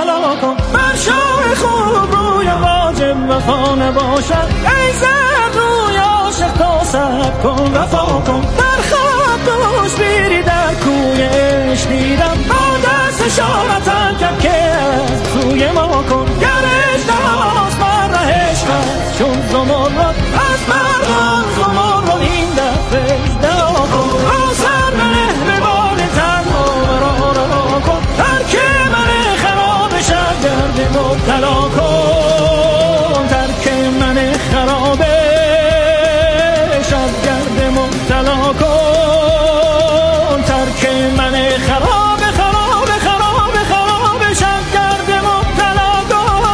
مبتلا کن، بر شاه خوب روی واجب وفا نباشد، ای زد روی عاشق تا سب کن وفا کن. در خواب دوش بیری در کوی عشق دیدم، با دست شارتن کرد که از توی ما کن. گرش دراز بر رهش خست چون زمرد، از مردان زمرد این دفعه دلا کن. آسر منه به بال تنها مرا رها کن، ترک من خراب شد گرد مبتلا کن، ترک من خراب شد گرد مبتلا کن، ترک من خراب شد گرد مبتلا کن.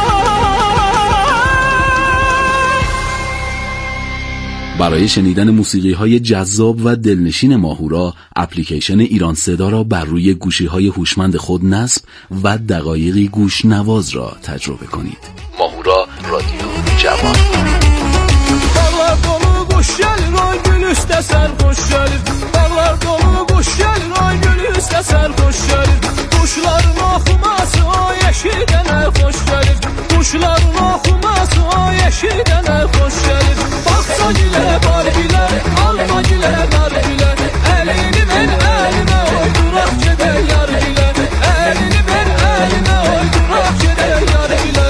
برای شنیدن موسیقی‌های جذاب و دلنشین ماهورا، اپلیکیشن ایران صدا را بر روی گوشی‌های هوشمند خود نصب و دقایقی گوش نواز را تجربه کنید. ماهورا رادیو جوان. Dağlar dolu kuş gelir, ay gül üstə sərxoş gəlir. Dağlar dolu kuş gelir, ay gül üstə sərxoş gəlir. Quşların oxuması o yeşildən xoş gəlir. Quşların oxuması o yeşildən xoş gəlir. Baxsa gilə, bar gilə, alma gilə, dar gilə. Əlini ver əlinə, oy duraq gedək yar gilə. Əlini ver əlinə, oy duraq gedək yar gilə.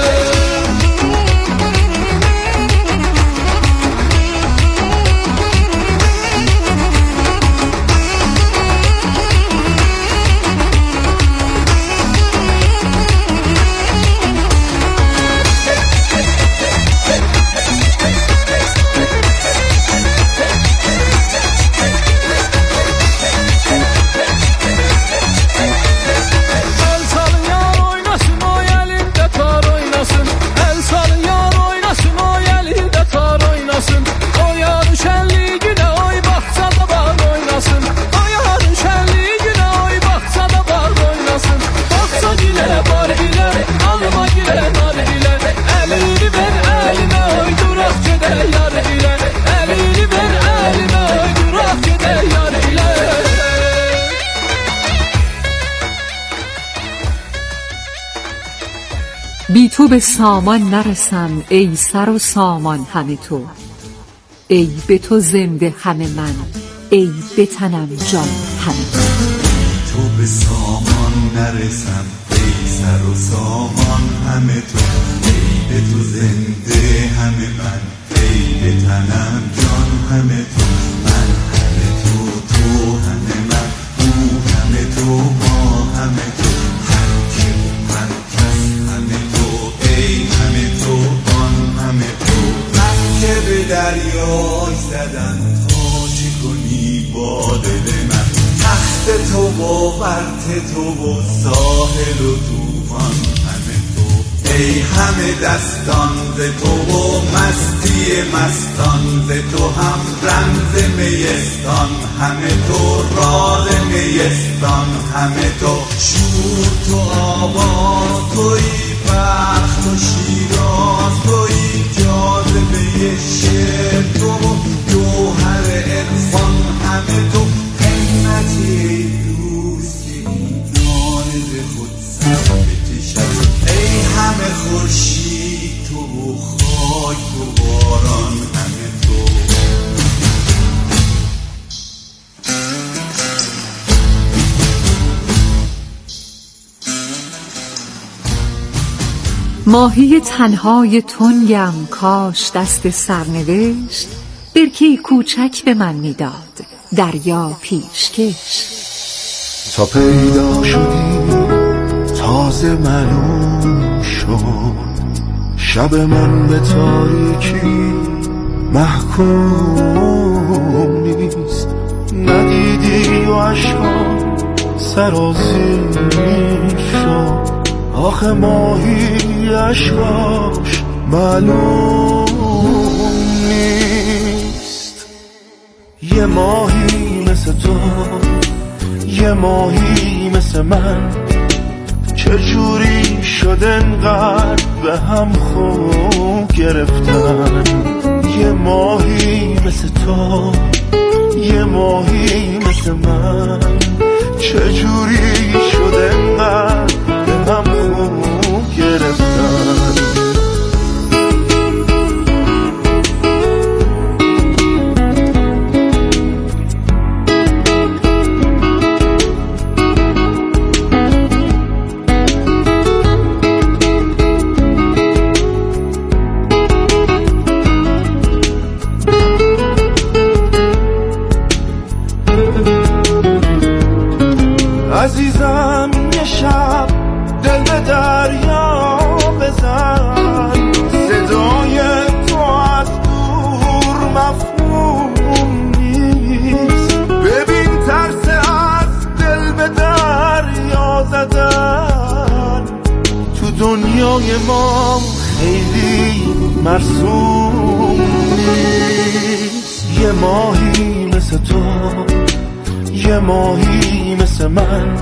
بی تو به سامان نرسم ای سر و سامان همه تو، ای به تو زنده همه من، ای به تنم جان همه تو. تو به سامان نرسم ای سر و سامان همه تو، ای به تو زنده همه من، ای به تنم جان همه تو. من همه تو، تو همه من، او همه تو، ما همه تو. به دریای زدن تا چه کنی با دل من، تخت تو و ورط تو و ساحل و طوفان همه تو. ای همه دستان ز تو و مستی مستان ز تو، هم رمز میستان همه تو، راز میستان همه تو. شور تو آواز توی، بخت و شیراز توی، جاذبه شعر تو، جوهر عرفان همه تو. قیمتی دوستی نانز خود سر بکشد، ای همه خورشید تو و خاک و باران همه تو. ماهی تنهای تنگم کاش دست سرنوشت، برکه کوچک به من میداد دریا پیشکش. تا پیدا شدی تازه معلوم شد، شب من به تاریکی محکوم نیست. ندیدی و عشقم سرازیر شد، آخه ماهی عشقاش معلوم نیست. یه ماهی مثل تو، یه ماهی مثل من، چجوری شد انقدر به هم خو گرفتن. یه ماهی مثل تو، یه ماهی مثل من، چجوری شد انقدر به هم خو مرسوم نیست. یه ماهی مثل تو، یه ماهی مثل من،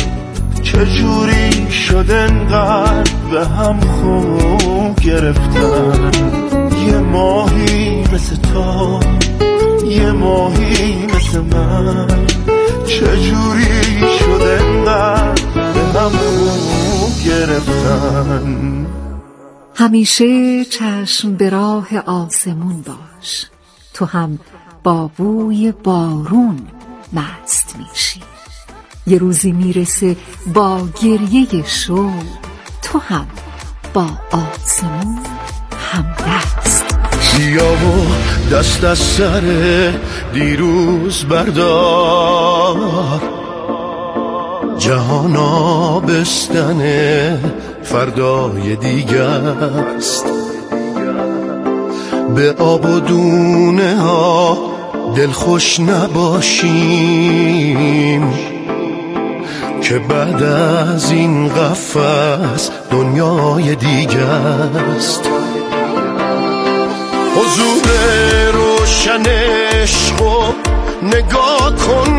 چجوری شد انقدر به هم خو گرفتن. یه ماهی مثل تو، یه ماهی مثل من، چجوری شد انقدر به هم خو گرفتن. همیشه چشم به راه آسمون باش، تو هم با بوی بارون مست میشی. یه روزی میرسه با گریه شوق، تو هم با آسمون همدست میشی. بیا و دست از سر دیروز بردار، جهان آبستن فردای دیگه است. به آب و دونه ها دلخوش نباشیم که بعد از این قفس دنیای دیگه است. حضور روشن عشقو نگاه کن،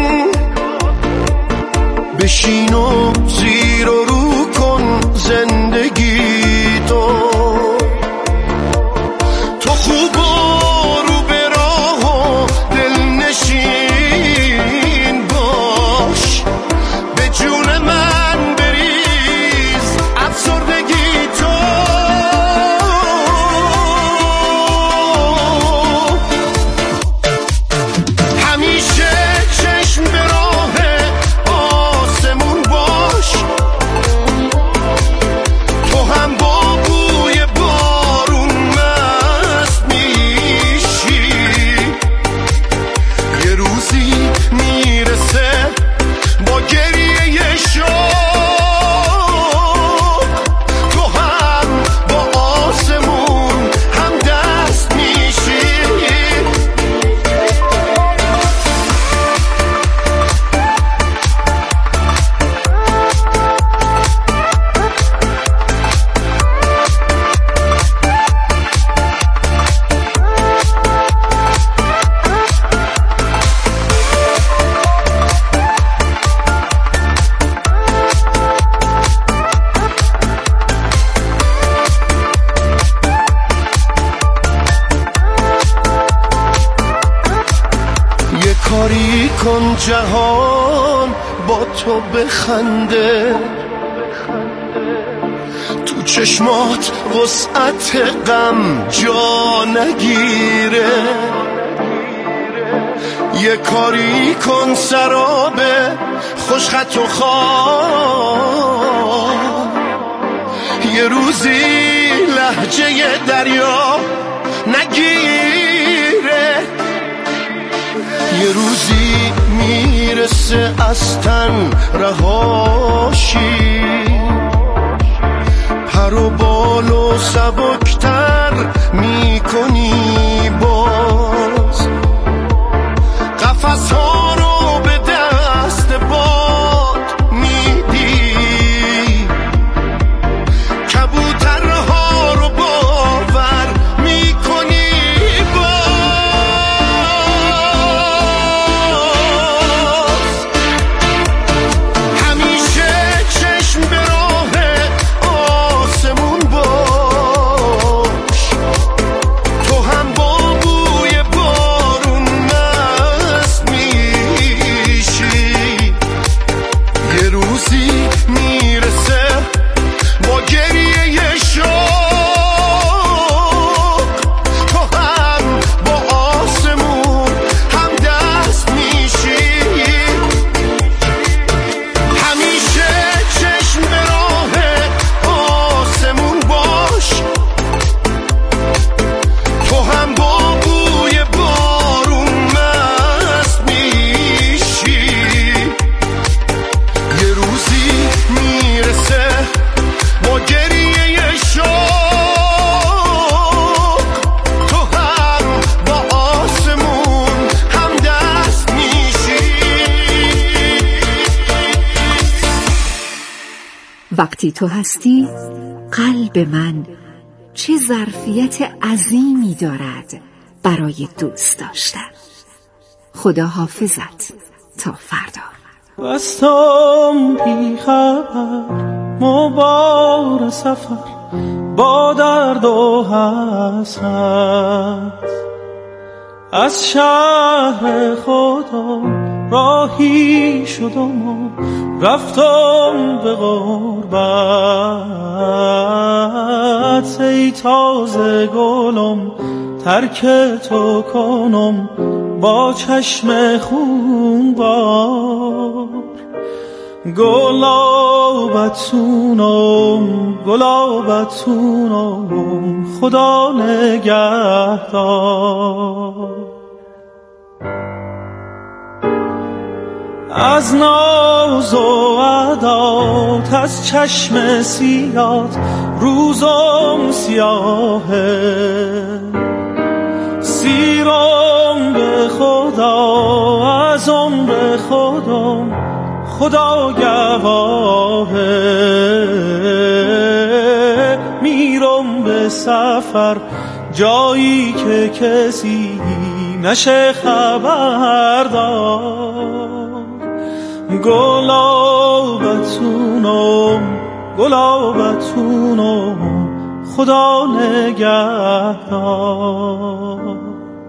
بشین و زیر و رو کن زندگی تو خوب و رو به راه و دلنشین باش. به جون من بریز افسردگی تو. همیشه چشم به راه آسمون باش، تو هم با بوی بارون مست میشی. یه روزی میرسه با گریه شوق، تو هم با آسمون هم دست میشی. یه کاری کن جهان با تو بخنده، تو چشمات وسعت غم جا نگیره. یه کاری کن سراب خوشخط و خواب، یه روزی لهجه دریا نگیره. یه روزی میرسه از تن رهاشی، پر و بال و سبکتر میکنی باز. قفس ها رو به دست باد میدی، کبوترها رو باور میکنی باز. همیشه چشم به راه آسمون باش، تو هم با بوی بارون مست میشی. یه روزی میرسه با گریه شوق، تو هم با آسمون هم دست میشی. همیشه چشم به راه آسمون باش، تو هم با بوی بارون مست میشی. یه روزی میرسه با گریه شوق، تو هم با آسمون هم دست میشی. وقتی تو هستی قلب من چه ظرفیت عظیمی دارد برای دوست داشتن. خدا حافظت تا فردا. بستم بی خبر مبار سفر با درد و حسرت، از شهر خودم راهی شدم و رفتم به غربت. ای تازه گلم ترک تو کنم با چشم خونبار. گلابتونم خدا نگهدار. از ناز و عدات از چشم سیات روزم سیاهه. سیرم به خدا از عمر خودم خدا گواهه. میرم به سفر جایی که کسی نشه خبردار. گلابتونم خدا نگهدار.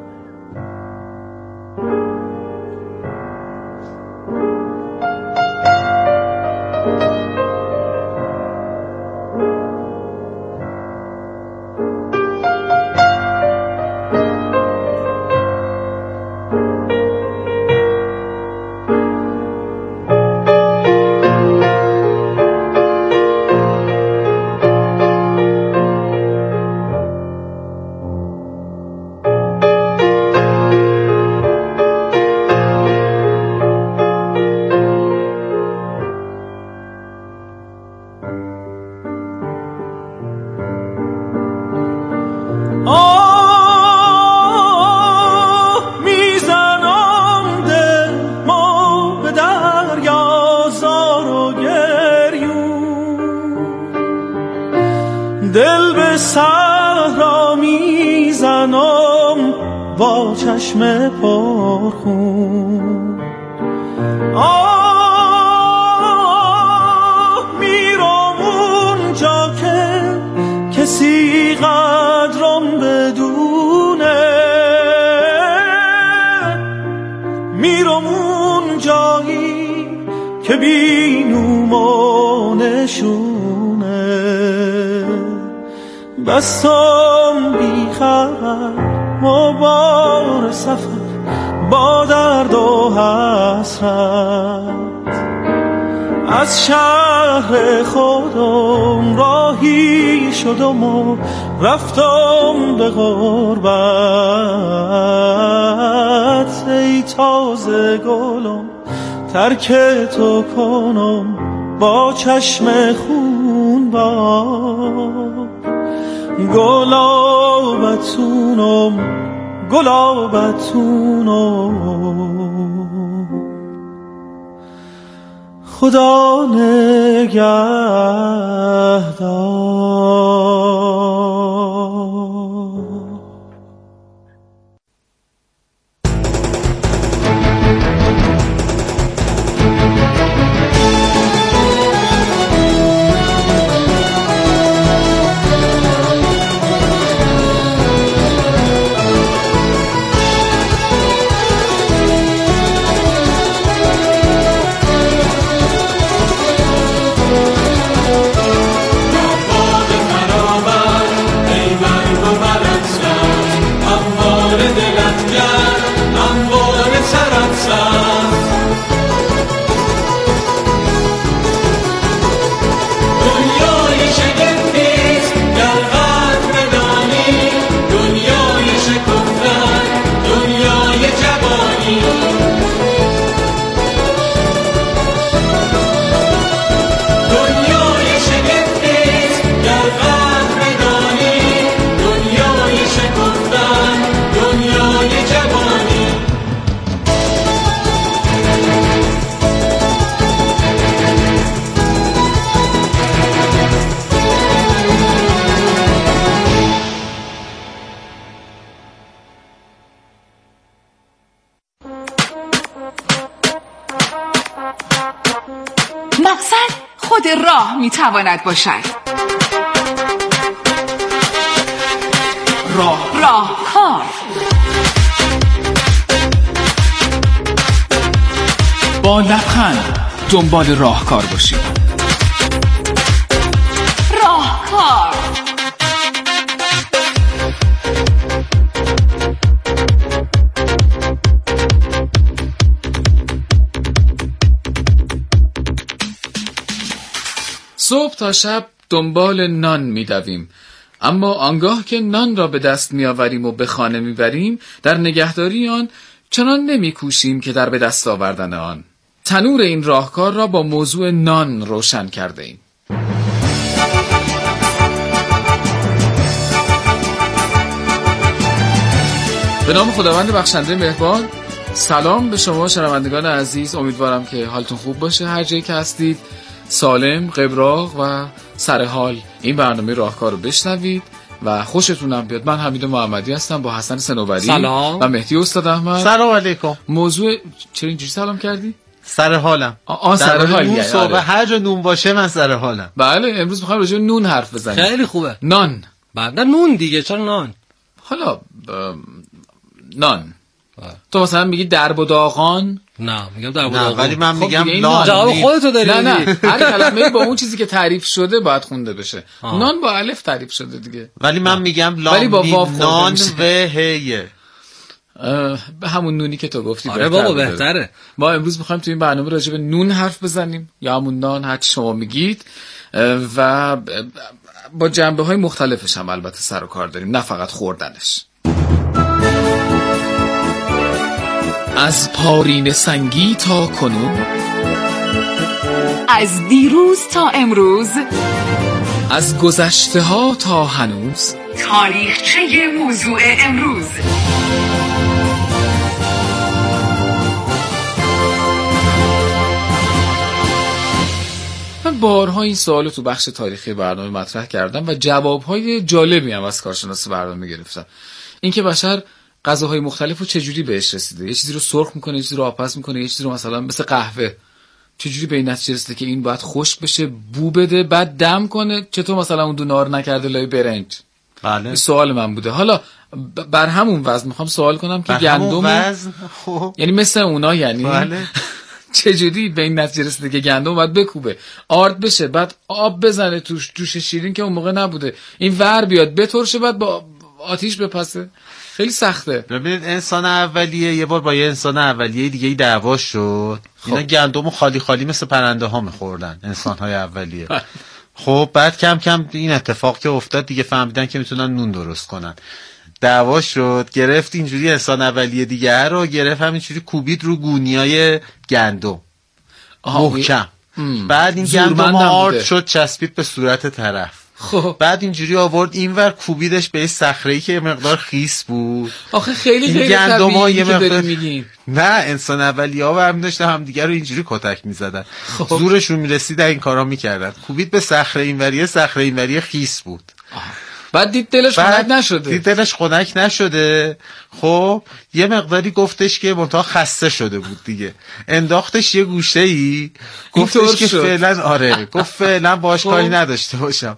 میزنم دل ما به دریا زار و گریون، دل به صحرا میزنم با چشم پرخون. میرم اونجا که کسی قدرم بدونه. میرم اون جایی که بینوم و نشونه. بستم بی خبر مبار سفر با درد و حسرت، از شهر خودم راهی شدم و رفتم به غربت. ای تازه گلم ترک تو کنم با چشم خونبار. گلابتونم خدا نگهدار. خود راه میتواند باشد. راهکار. با لبخند دنبال راهکار باشید. راهکار. صبح تا شب دنبال نان می‌دویم، اما آنگاه که نان را به دست می‌آوریم و به خانه می‌بریم، در نگهداری آن چنان نمی‌کوشیم که در به دست آوردن آن. تنور این راهکار را با موضوع نان روشن کرده ایم. به نام خداوند بخشنده مهربان. سلام به شما شنوندگان عزیز، امیدوارم که حالتون خوب باشه، هر جایی که هستید سالم، قبراق و سرحال این برنامه راهکار رو بشنوید و خوشتونم بیاد. من حمید محمدی هستم با حسن صنوبری سلام. و مهدی استاد احمد. سلام علیکم. موضوع چرا اینجوری سلام کردی؟ سر حالم. سر حالی. صبح هر جا نون باشه من سر حالم. بله، امروز می‌خوایم راجع به نون حرف بزنیم. خیلی خوبه. نان. بعد نون دیگه، چرا نان؟ حالا نان. تو مثلا میگی درب و داغان؟ نه میگم درب و داغان. ولی من میگم نان. جواب خودتو داری. نه هر کلمه‌ای با اون چیزی که تعریف شده باید خونده بشه. نان با الف تعریف شده دیگه. ولی من میگم ولی با واو نان و هی. به همون نونی که تو گفتی. آره بابا بهتره. ما امروز میخوایم تو این برنامه راجع به نون حرف بزنیم یا همون نان، هر چی شما میگید، و با جنبه‌های مختلفش هم البته سر و کار داریم، نه فقط خوردنش. از پارین سنگی تا کنون، از دیروز تا امروز، از گذشته ها تا هنوز، تاریخچه موضوع امروز. من بارها این سوالو تو بخش تاریخی برنامه مطرح کردم و جوابهای جالبی هم از کارشناس برنامه گرفتم. اینکه بشر غذاهای مختلفو چجوری بهش رسیده، یه چیزی رو سرخ میکنه، یه چیزی رو آبپز میکنه، یه چیزی رو مثلا مثل قهوه چجوری به این نتیجه رسیده که این باید خشک بشه، بو بده، بعد دم کنه، چطور مثلا اون دونار نکرده لای برنج. بله. این سوال من بوده. حالا بر همون وزن میخوام سوال کنم که گندم یعنی مثل اونا، یعنی بله. چجوری به این نتیجه رسیده که گندم باید بکوبه، آرد بشه، بعد آب بزنه توش، جوش شیرین که اون موقع نبوده، این ور بیاد بترشه، بعد با آتیش بپسه. خیلی سخته. ببینید انسان اولیه یه بار با یه انسان اولیه دیگه دعوا شد. اینا گندمو خالی خالی مثل پرنده ها میخوردن، انسان های اولیه. خب بعد کم کم این اتفاق که افتاد دیگه فهمیدن که میتونن نون درست کنن. دعوا شد، گرفت اینجوری انسان اولیه دیگه رو گرفت، همینجوری کوبید رو گونیای گندم محکم. بعد این گندم آرد شد، چسبید به صورت طرف. خب بعد اینجوری آورد اینور کوبیدش به صخره‌ای که مقدار خیس بود. آخه خیلی طبیعیه که داری میگین. نه انسان اولیه‌ها برمی داشتن هم دیگه رو اینجوری کتک می‌زدن. زورشون میرسید این کارا می‌کردن. کوبید به صخره اینوریه، صخره اینوریه خیس بود. بعد دید دلش خنک نشده. خب یه مقداری گفتش که منتها خسته شده بود دیگه، انداختش یه گوشه‌ای، گفتش که گفت فعلا باش کاری نداشته باشم.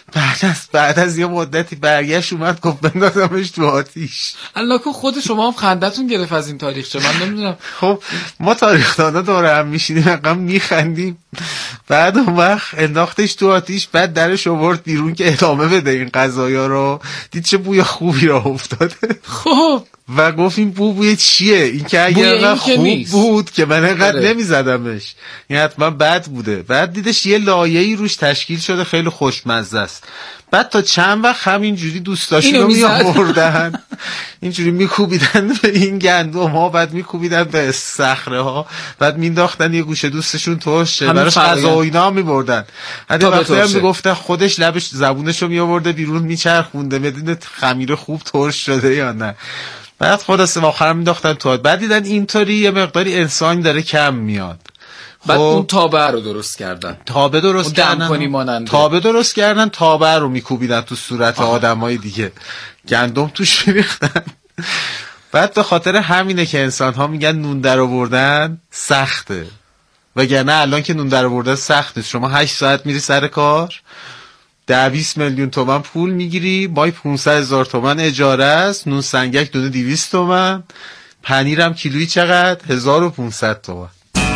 بعد از یه مدتی برگشت اومد گفت بندازمش تو آتیش. الله که خود شما هم خندتون گرفت از این تاریخچه، من نمیدونم. خب ما تاریخ‌دانا دور هم میشینیم رقم میخندیم. بعد اون وقت انداختش تو آتیش، بعد درش آورد بیرون که ادامه بده این قضایا رو. دید چه بوی خوبی را افتاده. خب و گفت این بوی چیه؟ این که اگر خوب بود که من اینقدر نمیزدمش، این حتما بد بوده. بعد دیدش یه لایه‌ای روش تشکیل شده، خیلی خوشمزه است. بعد تا چند وقت همینجوری دوستاشون رو می‌آوردن، اینجوری میکوبیدن به این گندم ها، بعد میکوبیدن به صخره ها، بعد مینداختن یه گوشه دوستشون ترشه، براش غذا و اینا میبردن. حتی وقتی هم میگفتن خودش لبش زبونشو میآورده بیرون میچرخونده بدون خمیر خوب ترش شده یا نه. بعد خلاص آخر مینداختن تو. بعد دیدن اینطوری یه مقداری انسان داره کم میاد. بعد اون تابه رو درست کردن. تابه درست کردن، تابه رو میکوبیدن تو صورت آدمای دیگه، گندم توش میریختن. بعد به خاطر همینه که انسان ها میگن نون در آوردن سخته. وگرنه الان که نون درآوردن سخت نیست. شما 8 ساعت میری سر کار، 10-20 میلیون تومان پول میگیری، مای 500,000 تومان اجاره است، نون سنگک دونه 200 تومان، پنیرم کیلویی چقدر؟ 1500 تومان.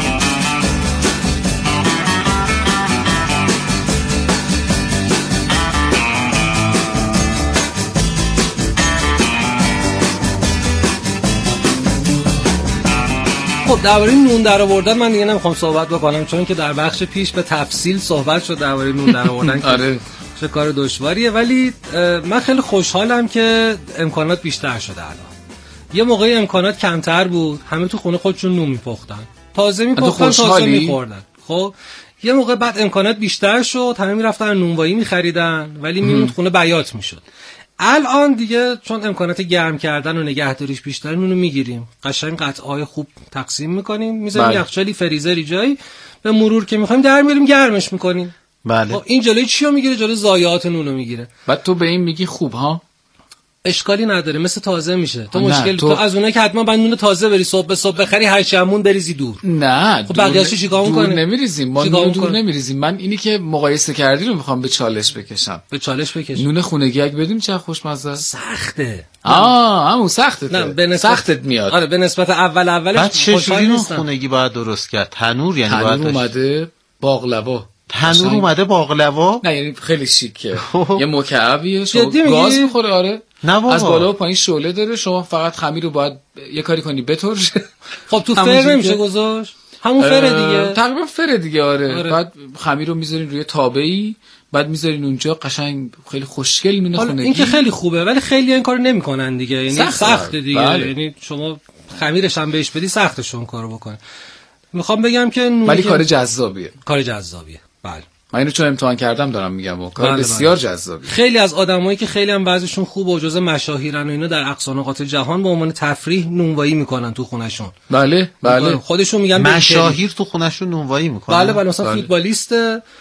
خب درباره نون درآوردن من دیگه نمیخوام صحبت بکنم، چون که در بخش پیش به تفصیل صحبت شد درباره نون درآوردن. آره چه کار دشواریه، ولی من خیلی خوشحالم که امکانات بیشتر شده. الان یه موقعی امکانات کمتر بود، همه تو خونه خودشون نون میپختن، تازه میپختن، تازه میخوردن. خب یه موقع بعد امکانات بیشتر شد، همه میرفتن نونوایی میخریدن، ولی میموند خونه بیات میشد. الان دیگه چون امکانات گرم کردن و نگهداریش بیشتر، نونو میگیریم، قشنگ قطعه‌های خوب تقسیم میکنیم، میذاریم یخچالی، فریزری جایی، به مرور که میخوایم در میاریم گرمش میکنیم. بله. خب این جلوی چیو میگیره؟ جلوی ضایعات نونو میگیره. بعد تو به این میگی خوب ها؟ اشکالی نداره، مثل تازه میشه. تو مشکل تو از اونایی که حتما باید نون تازه بری صبح به صبح بخری، هر چمون بریزی دور. نه خب بقیه‌اشو چیکار می‌کنی؟ دور نمیریزیم ما، نون دور نمیریزیم. من اینی که مقایسه کردی رو میخوام به چالش بکشم. به چالش بکش. نون خونگی اگه بدیم چه خوشمزه است. سخته. همون سخته. نه به نسبت سختت میاد. آره به نسبت اولش چجوری نون خونگی باید درست کرد؟ تنور یعنی باید تنور اومده باقلوا. تنور اومده باقلوا؟ نه یعنی خیلی شیکه. یه مکعبیه، شما گاز میخوره. آره از بالا و پایین شعله داره، شما فقط خمیر رو باید یه کاری کنی بترش. خب تو فر نمیشه گذاشت؟ همون فر دیگه، تقریبا فر دیگه. آره. بعد خمیر رو میذارین روی تابه‌ای، بعد میذارین اونجا، قشنگ خیلی خوشگل نون خونگی. این که خیلی خوبه، ولی خیلی این کارو نمیکنن دیگه، یعنی سخته دیگه. بله. یعنی شما خمیرش هم بهش بدی سختشون کارو بکنه. میخوام بگم که ولی کار جذابیه. کار جذابیه. بله. من اینو چون امتحان کردم دارم میگم، و کار بسیار جذابی. خیلی از آدمایی که خیلی هم بعضیشون خوب و جزء مشاهیرن و اینا، در اقصا نقاط جهان به عنوان تفریح نونوایی میکنن تو خونهشون. بله خودشون میگن مشاهیر تو خونهشون نونوایی میکنن. بله مثلا فوتبالیست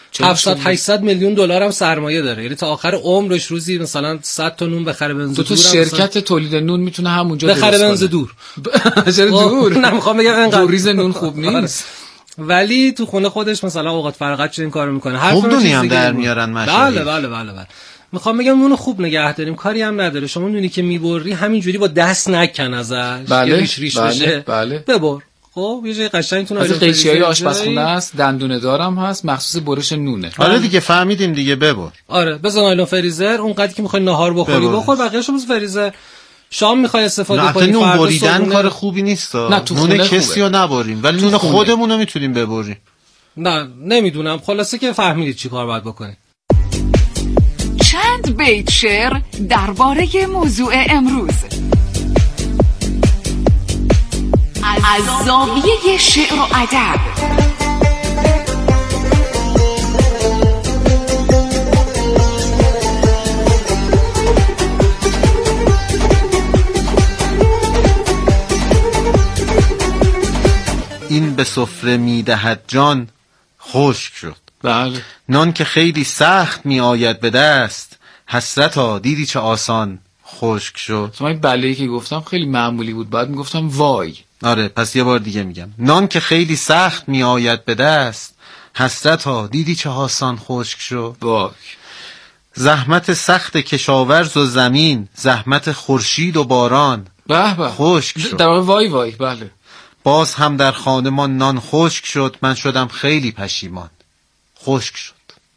700-800 میلیون دلار هم سرمایه داره، یعنی تا آخر عمرش روزی مثلا 100 تا نون بخره بنز دور. تو شرکت تولید نون میتونه همونجا بخره بنز دور. چرا دور؟ نمیخوام بگم اینقدر ریز نون خوب نیست. ولی تو خونه خودش مثلا اوقات فراغت چه این کارو میکنه. خوب نونی هم در میارن مشاهیر. بله. میخوام بگم نون خوب نگه داریم، کاری هم نداره. شما نونی که میبری همینجوری با دست نکن ازش، ریش بشه. ببر. خب یه جای قشنگتون از قیچیای آشپزخونه است، دندونه دارم هست، مخصوص برش نونه. آره دیگه فهمیدیم دیگه، ببر. آره بزن نایلون فریزر، اونقدر که میخوای ناهار بخوری بخور، بقیه‌شو بذار فریزر. شام میخوای استفاده کنی، نون بریدن کار خوبی نیست. نون کسی رو نبریم، ولی نون خودمون رو میتونیم ببریم. نه نمیدونم، خلاصه که فهمیدید چی کار باید بکنید. چند بیت شعر درباره موضوع امروز از زاویه شعر و ادب. این به سفره میدهد جان خشک شد. بله. نان که خیلی سخت می آید به دست، حسرتا دیدی چه آسان خشک شد. این بله‌ای که گفتم خیلی معمولی بود، بعد میگفتم وای. آره پس یه بار دیگه میگم. نان که خیلی سخت می آید به دست، حسرتا دیدی چه آسان خشک شد. وای. زحمت سخت کشاورز و زمین، زحمت خورشید و باران خشک شد. در واقع وای. بله. باز هم در خانه ما نان خشک شد، من شدم خیلی پشیمان خشک شد.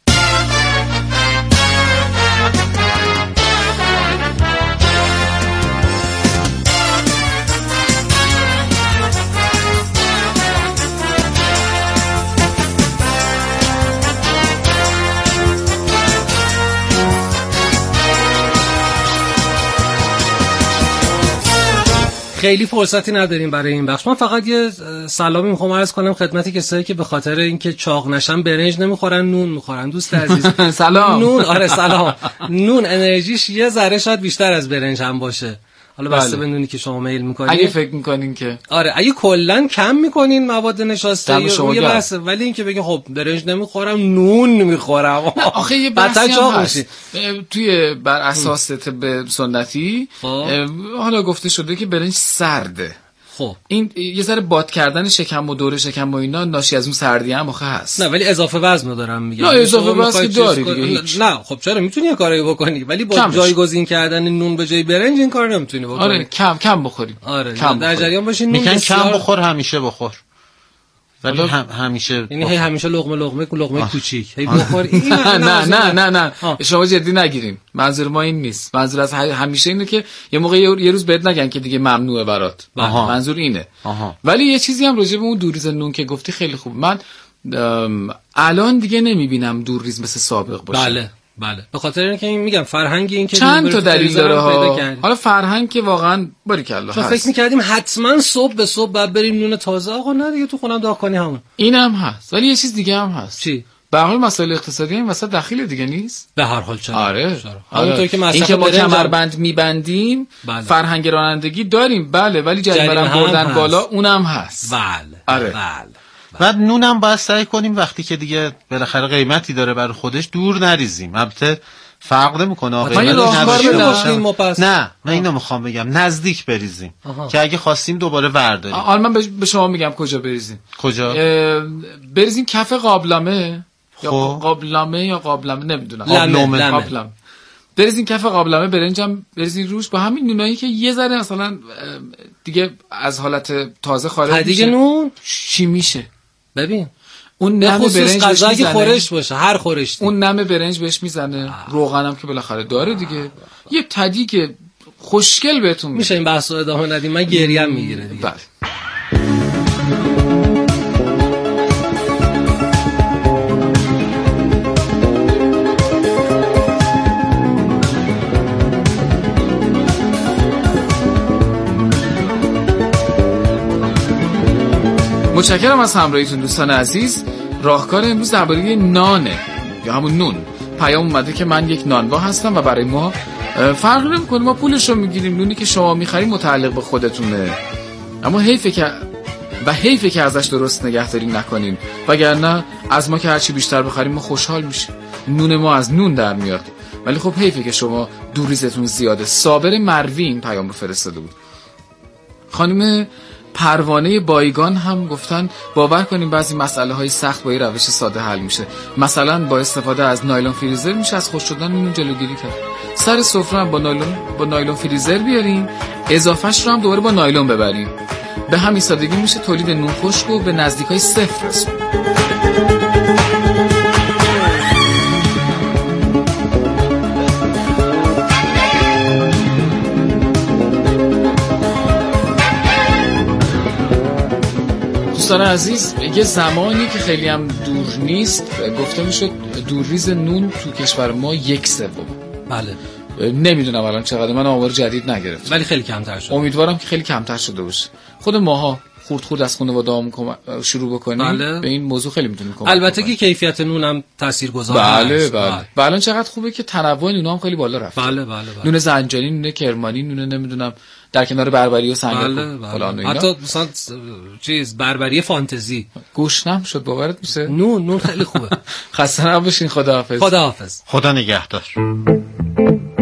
خیلی فرصتی نداریم برای این بخش. من فقط یه سلامی میخوام عرض کنم خدمت کسایی که به خاطر اینکه چاق نشن برنج نمیخورن، نون میخورن. دوست عزیز سلام. نون، آره سلام. نون انرژیش یه ذره شاید بیشتر از برنج هم باشه. حالا بسته به نونی که شما میل میکنین. اگه فکر میکنین که اگه کلا کم میکنین مواد نشاسته یه بحثه، ولی اینکه بگین خب برنج نمیخورم نون میخورم، آخه یه بحثی هست توی بر اساس طب سنتی. حالا گفته شده که برنج سرده. خب این یه ذره باد کردن شکم و دور شکم و اینا ناشی از اون سردی هم آخه هست. نه ولی اضافه وزن رو دارم میگم. نه اضافه وزن که داری دیگه هیچ. نه خب چرا میتونی یه کاری بکنی ولی با جایگزین کردن نون به جای برنج این کارو نمیتونی بکنی. آره کم بخوریم. آره کم در جریان باشین. میگن کم بخور همیشه بخور. ولی همیشه یعنی هی همیشه لقمه کوچیک هی بخور. نه شما جدی نگیرین. منظور ما این نیست. منظور از همیشه اینه که یه موقع یه روز بهت نگن که دیگه ممنوعه برات. منظور اینه. ولی یه چیزی هم راجع به اون دورریز نون که گفتی خیلی خوب. من الان دیگه نمیبینم دورریز مثل سابق باشه. بله به خاطر اینکه میگم فرهنگ این که چند تا دلیل داره حالا فرهنگ که واقعا باریکلا هست. فکر می‌کردیم حتما صبح به صبح بعد بریم نون تازه. آقا نه دیگه تو خونم داغ کنی همون. اینم هست ولی یه چیز دیگه هم هست. چی؟ به هر حال مسائل اقتصادی این وسط دخیل دیگه نیست. به هر حال چرا؟ آره همونطور که این که ما کمربند میبندیم فرهنگ رانندگی داریم بله ولی جریمه بردن بالا اونم هست. بله. بعد نونم باید سعی کنیم وقتی که دیگه بالاخره قیمتی داره برای خودش دور نریزیم. البته فرق نمیکنه نه من اینو میخوام بگم نزدیک بریزیم که اگه خواستیم دوباره ورداریم. حالا من به شما میگم کجا بریزیم. کجا بریزیم؟ کف قابلمه یا قابلمه نمیدونم. قابلمه بریزین کف قابلمه برنجم بریزین روش با همین نونایی که یه ذره مثلا دیگه از حالت تازه خارج میشه. دیگه نون چی میشه؟ ببین اون نم برنج غذایی که خورش باشه هر خورشتی اون نم برنج بهش میزنه. روغنم که بالاخره داره دیگه. یه تدی که خوشگل بهتون میشه. این بحثو ادامه ندیم من گریم میگیره دیگه. بله متشکرم از همراهیتون دوستان عزیز. راهکار امروز درباره نانه یا همون نون. پیام اومده که من یک نانوا هستم و برای ما فرق نمی‌کنه ما پولش رو میگیریم. نونی که شما می‌خرید متعلق به خودتونه. اما حیفه که ازش درست نگهداری نکنین وگرنه از ما که هرچی بیشتر بخریم ما خوشحال میشیم. نون ما از نون در میاد ولی خب حیفه که شما دورریزتون زیاده. صابر مروی این پیام رو فرستاده بود. خانم پروانه بایگان هم گفتن باور کنیم بعضی مسئله های سخت با یه روش ساده حل میشه. مثلا با استفاده از نایلون فریزر میشه از خشک شدن نون جلوگیری کرد. سر سفره هم با نایلون فریزر بیاریم اضافهش رو هم دوباره با نایلون ببریم. به همین سادگی میشه تولید نون خشک رو به نزدیکای صفر رسون. دوستان عزیز یه زمانی که خیلی هم دور نیست گفته میشد دورریز نون تو کشور ما 1/3. بله نمیدونم الان چقدر من آمار جدید نگرفتم ولی خیلی کمتر شده. امیدوارم که خیلی کمتر شده باشه. خود ماها خورد از خانواده‌ام شروع بکنیم بله. به این موضوع خیلی میتونیم کمک البته که کیفیت نون هم تاثیرگذار است. بله. الان چقدر خوبه که تنوع نون هم خیلی بالا رفته. بله. نون زنجانی، نون کرمانی، نون نمیدونم در کنار بربری و سنگک فلان اینا. حتی مثلا بربری فانتزی گوشنم شد باورت میشه. نون خیلی خوبه. خسته نباشین. خداحافظ. خدا نگهدار.